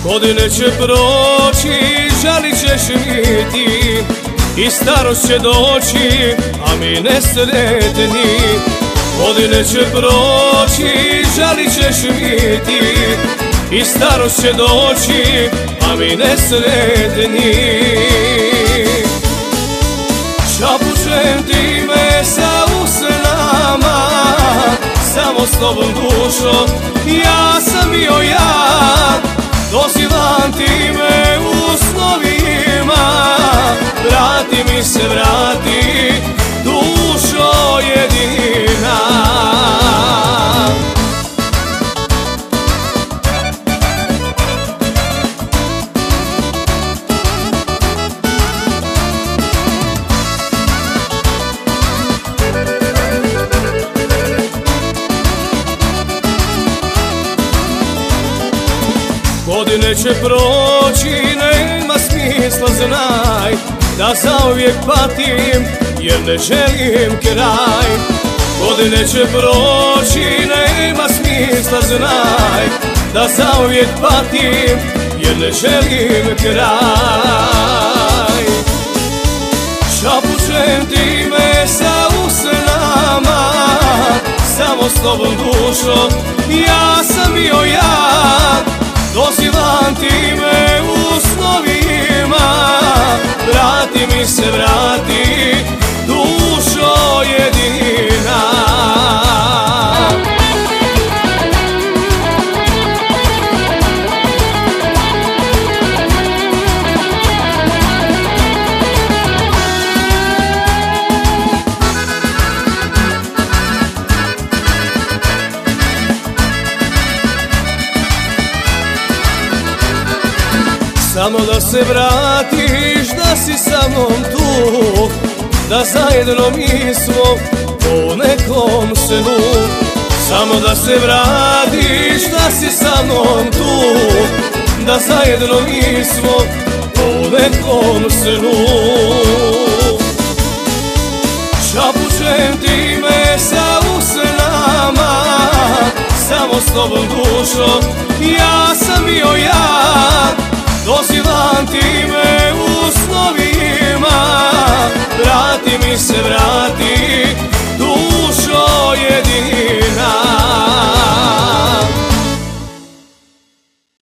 Godine će proći, žalit ćeš mi ti, i starost će doći, a mi nesretni. Godine će proći, žalit ćeš mi ti, i starost će doći, a mi nesretni. Šapućem ti me sa usnama, samo s tobom dušo, ja sam bio ja. Dozivam ti me u snovima, vrati mi se, vrati, dušo jedina. Godine će proći, nema smisla, znaj da zauvijek patim, jer ne želim kraj. Godine će proći, nema smisla, znaj da zauvijek patim, jer ne želim kraj. Šapućem ti me sa usnama, samo s tobom dušo, ja sam bio ja. Dozivam ti me u snovima, vrati mi se, vrati, dušo jedina. Samo da se vratiš, da si sa mnom tu, da zajedno mi smo po nekom snu. Samo da se vratiš, da si sa mnom tu, da zajedno mi smo po nekom snu. Šapućem ti me sa usnama, samo s tobom dušo, ja sam bio ja. Dozivam ti me u snovima, vrati mi se, vrati,